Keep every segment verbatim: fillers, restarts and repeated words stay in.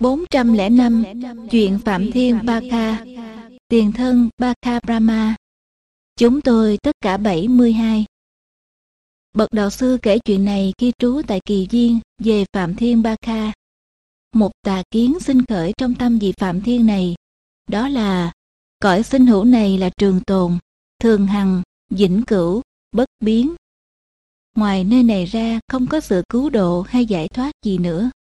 bốn trăm lẻ năm. Chuyện Phạm Thiên Ba Kha. Tiền thân Ba Kha Brahma. Chúng tôi tất cả bảy mươi hai. Bậc đạo sư kể chuyện này khi trú tại Kỳ Viên về Phạm Thiên Ba Kha. Một tà kiến sinh khởi trong tâm vị Phạm Thiên này, đó là cõi sinh hữu này là trường tồn, thường hằng, vĩnh cửu, bất biến. Ngoài nơi này ra không có sự cứu độ hay giải thoát gì nữa.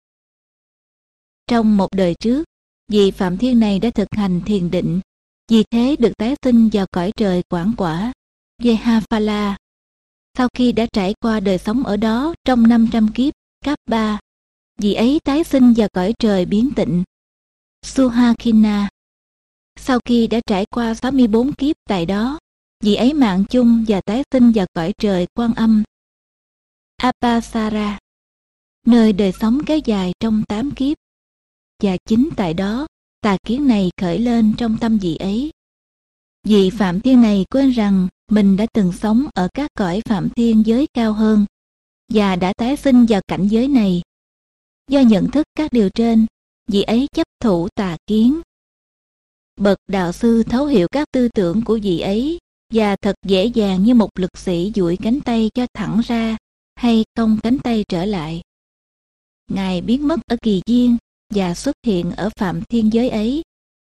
Trong một đời trước, vị Phạm Thiên này đã thực hành thiền định, vì thế được tái sinh vào cõi trời Quảng Quả, Yehaphala. Sau khi đã trải qua đời sống ở đó trong năm trăm kiếp, Cáp Ba, vị ấy tái sinh vào cõi trời Biến Tịnh, Suhakhina. Sau khi đã trải qua sáu mươi bốn kiếp tại đó, vị ấy mạng chung và tái sinh vào cõi trời Quan Âm, Apasara, nơi đời sống kéo dài trong tám kiếp. Và chính tại đó, tà kiến này khởi lên trong tâm vị ấy. Vị Phạm Thiên này quên rằng mình đã từng sống ở các cõi Phạm Thiên giới cao hơn và đã tái sinh vào cảnh giới này. Do nhận thức các điều trên, vị ấy chấp thủ tà kiến. Bậc đạo sư thấu hiểu các tư tưởng của vị ấy và thật dễ dàng như một lực sĩ duỗi cánh tay cho thẳng ra hay cong cánh tay trở lại. Ngài biến mất ở Kỳ Viên và xuất hiện ở Phạm Thiên giới ấy.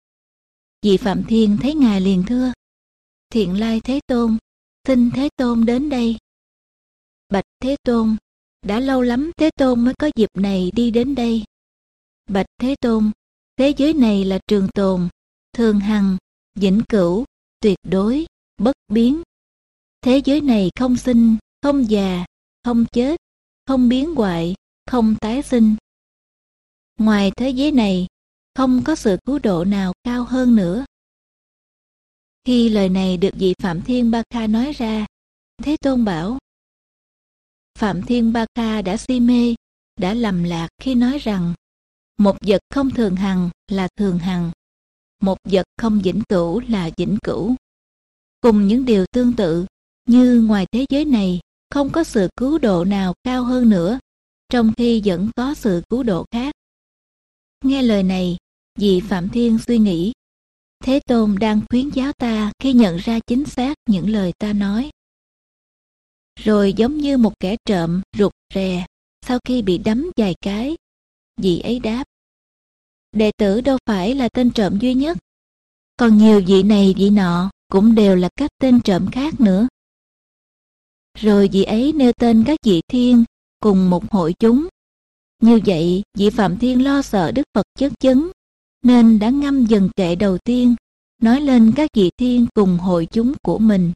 Vị Phạm Thiên thấy Ngài liền thưa: Thiện Lai Thế Tôn, xin Thế Tôn đến đây. Bạch Thế Tôn, đã lâu lắm Thế Tôn mới có dịp này đi đến đây. Bạch Thế Tôn, thế giới này là trường tồn, thường hằng, vĩnh cửu, tuyệt đối, bất biến. Thế giới này không sinh, không già, không chết, không biến hoại, không tái sinh. Ngoài thế giới này, không có sự cứu độ nào cao hơn nữa. Khi lời này được vị Phạm Thiên Ba Kha nói ra, Thế Tôn bảo: Phạm Thiên Ba Kha đã si mê, đã lầm lạc khi nói rằng một vật không thường hằng là thường hằng, một vật không vĩnh cửu là vĩnh cửu. Cùng những điều tương tự như ngoài thế giới này không có sự cứu độ nào cao hơn nữa, trong khi vẫn có sự cứu độ khác. Nghe lời này, vị Phạm Thiên suy nghĩ, Thế Tôn đang khuyến giáo ta khi nhận ra chính xác những lời ta nói. Rồi giống như một kẻ trộm rụt rè sau khi bị đấm vài cái, vị ấy đáp: Đệ tử đâu phải là tên trộm duy nhất, còn nhiều vị này vị nọ cũng đều là các tên trộm khác nữa. Rồi vị ấy nêu tên các vị thiên cùng một hội chúng. Như vậy, vị Phạm Thiên lo sợ Đức Phật chất vấn, nên đã ngâm dần kệ đầu tiên, nói lên các vị thiên cùng hội chúng của mình.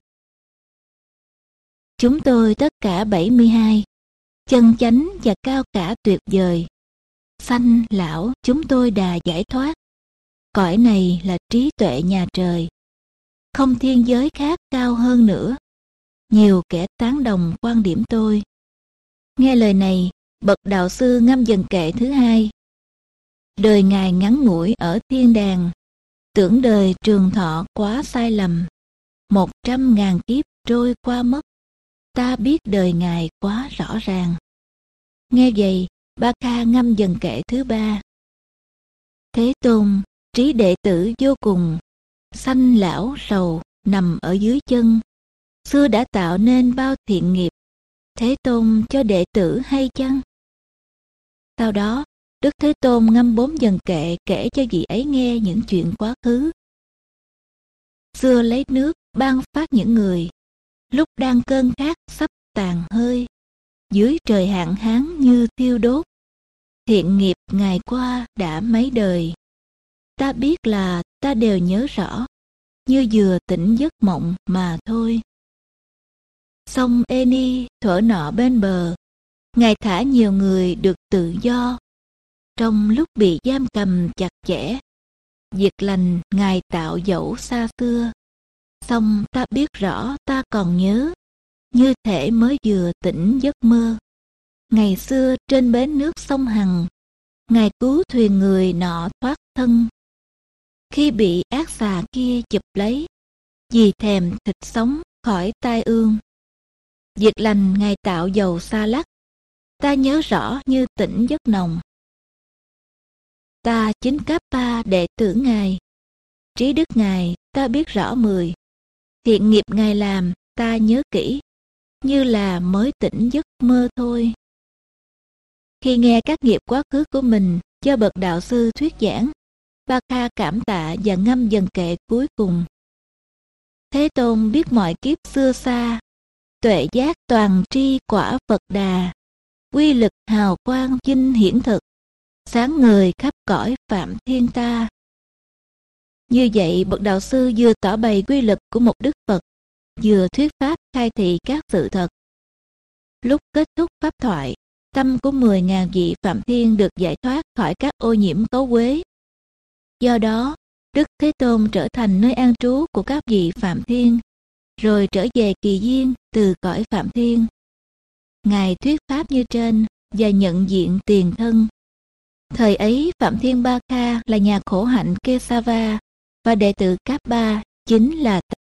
Chúng tôi tất cả bảy mươi hai, chân chánh và cao cả tuyệt vời. Sanh lão chúng tôi đà giải thoát. Cõi này là trí tuệ nhà trời. Không thiên giới khác cao hơn nữa. Nhiều kẻ tán đồng quan điểm tôi. Nghe lời này, bậc đạo sư ngâm dần kệ thứ hai. Đời Ngài ngắn ngủi ở thiên đàng, tưởng đời trường thọ quá sai lầm. Một trăm ngàn kiếp trôi qua mất, ta biết đời Ngài quá rõ ràng. Nghe vậy, Ba Kha ngâm dần kệ thứ ba. Thế Tôn, trí đệ tử vô cùng, sanh lão sầu nằm ở dưới chân. Xưa đã tạo nên bao thiện nghiệp, Thế Tôn cho đệ tử hay chăng? Sau đó, Đức Thế Tôn ngâm bốn dần kệ kể cho vị ấy nghe những chuyện quá khứ. Xưa lấy nước ban phát những người, lúc đang cơn khát sắp tàn hơi, dưới trời hạn hán như thiêu đốt. Thiện nghiệp ngày qua đã mấy đời, ta biết là ta đều nhớ rõ, như vừa tỉnh giấc mộng mà thôi. Sông Eni thuở nọ bên bờ, Ngài thả nhiều người được tự do. Trong lúc bị giam cầm chặt chẽ, việc lành Ngài tạo dẫu xa xưa. Song ta biết rõ ta còn nhớ, như thể mới vừa tỉnh giấc mơ. Ngày xưa trên bến nước sông Hằng, Ngài cứu thuyền người nọ thoát thân. Khi bị ác xà kia chụp lấy, vì thèm thịt sống khỏi tai ương. Việc lành Ngài tạo dầu xa lắc, ta nhớ rõ như tỉnh giấc nồng. ta chính Kappa đệ tử Ngài. Trí đức Ngài ta biết rõ mười. Thiện nghiệp Ngài làm ta nhớ kỹ, như là mới tỉnh giấc mơ thôi. Khi nghe các nghiệp quá khứ của mình do bậc đạo sư thuyết giảng, Ba Kha cảm tạ và ngâm dần kệ cuối cùng. Thế Tôn biết mọi kiếp xưa xa, tuệ giác toàn tri quả Phật Đà, quy lực hào quang vinh hiển thực, sáng người khắp cõi phạm thiên ta. Như vậy, bậc đạo sư vừa tỏ bày quy lực của một Đức Phật, vừa thuyết pháp khai thị các sự thật. Lúc kết thúc pháp thoại, tâm của mười ngàn vị phạm thiên được giải thoát khỏi các ô nhiễm cấu uế. Do đó, Đức Thế Tôn trở thành nơi an trú của các vị phạm thiên, rồi trở về kỳ duyên từ cõi phạm thiên. Ngài thuyết pháp như trên và nhận diện tiền thân. Thời ấy, Phạm Thiên Ba Kha là nhà khổ hạnh Kesava và đệ tử Kappa chính là